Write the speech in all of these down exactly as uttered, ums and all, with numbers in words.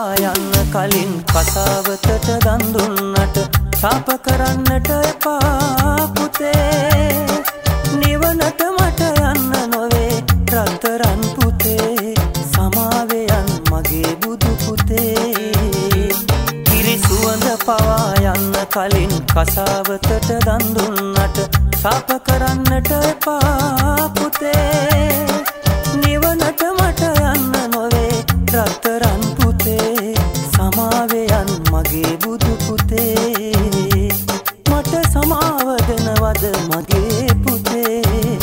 පවා යන්න කලින් කසාවතට දන් දුන්නට ශාප කරන්නට එපා පුතේ. නිවනට මට යන්න නොවේ රත්තරන් පුතේ. සමාවෙයන් මගේ බුදු පුතේ. කිරි සුවඳ පවා යන්න කලින් කසාවතට දන් දුන්නට ශාප කරන්නට එපා පුතේ. නිවනට මට යන්න නොවේ රත්තරන් පුතේ. සමාවෙයන් මගේ බුදු පුතේ. මට සමාව දෙනවද මගේ පුතේ.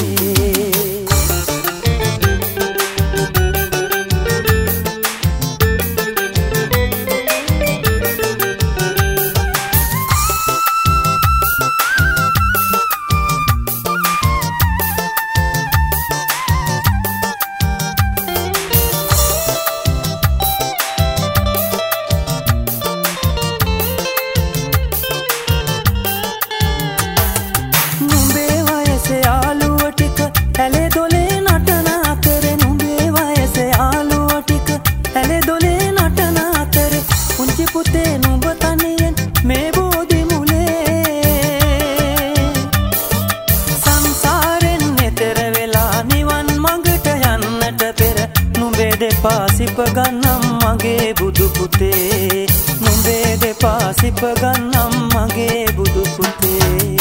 පුතේ නුඹ තනියෙන් මේ බෝධි මුලේ සංසාරෙන් එතෙර වෙලා නිවන් මඟට යන්නට පෙර නුඹේ දෙපා සිප ගන්නම් මගේ බුදු පුතේ. නුඹේ දෙපා සිප ගන්නම් මගේ බුදු පුතේ.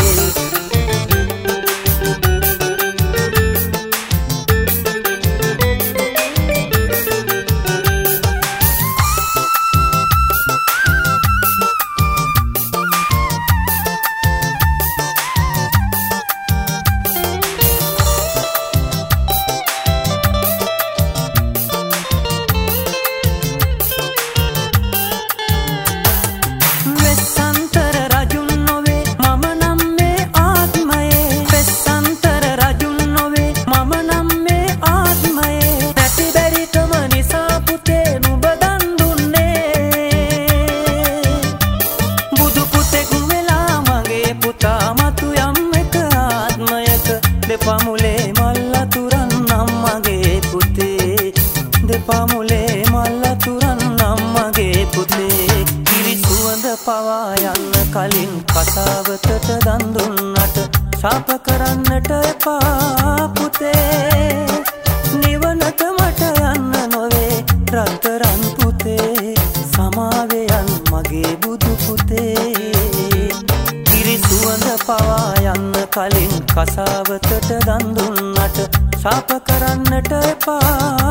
දෙපා මුලේ මල්ල තුරන්නම් මගේ පුතේ. දෙපා මුලේ මල්ල තුරන්නම් මගේ පුතේ. කිරි සුවඳ පවා යන්න කලින් කසාවතට දන් දුන්නට ශාප කරන්නට එපා පුතේ. නිවනට මට යන්න නොවේ රත්තරන් පුතේ. සමාවෙයන් මගේ බුදු පුතේ. කිරි සුවඳ පවා යන්න කලින් කසාවතට දන් දුන්නට ශාප කරන්නට එපා